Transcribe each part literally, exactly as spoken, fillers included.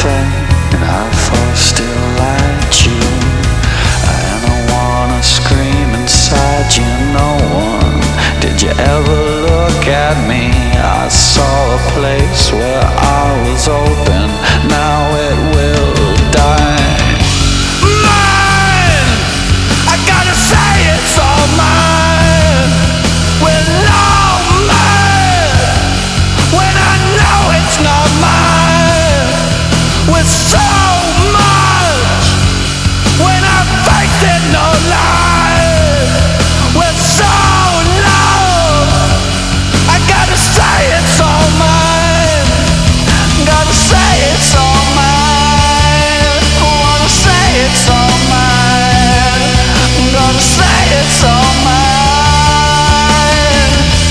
fade, I fall still at you. And I wanna scream inside you, no one. Did you ever look at me? I saw a place where I was open, now it will die. Mine! I gotta say it's all mine. With no man, when I know it's not mine. With so much, when I faced it, no lie. With so long, I gotta say it's all mine. Gotta say it's all mine. Wanna say it's all mine. Gonna say it's all mine.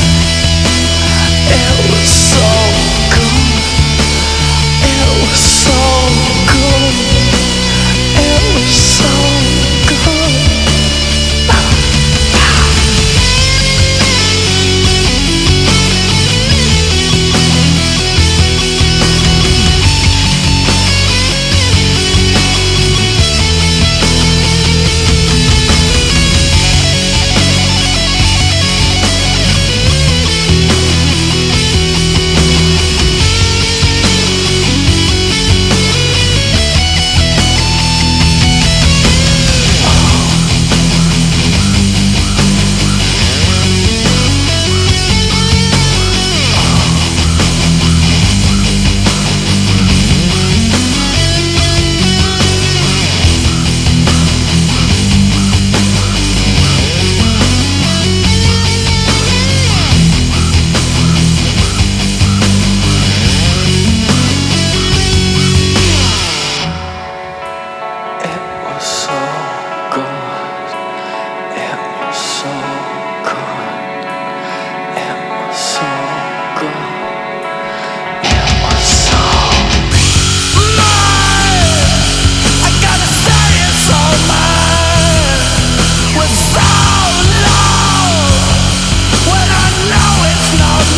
It was so good. It was so good. It was so good.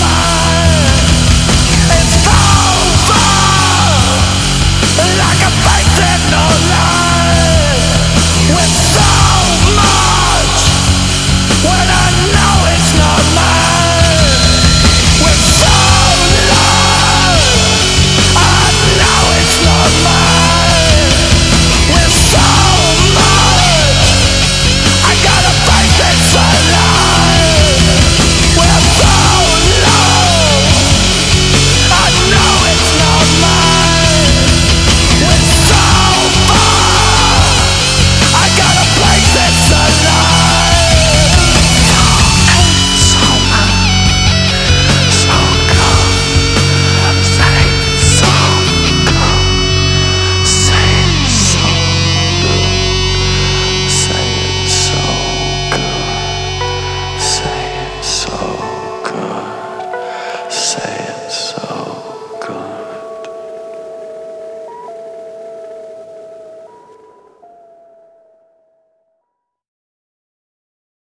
Like a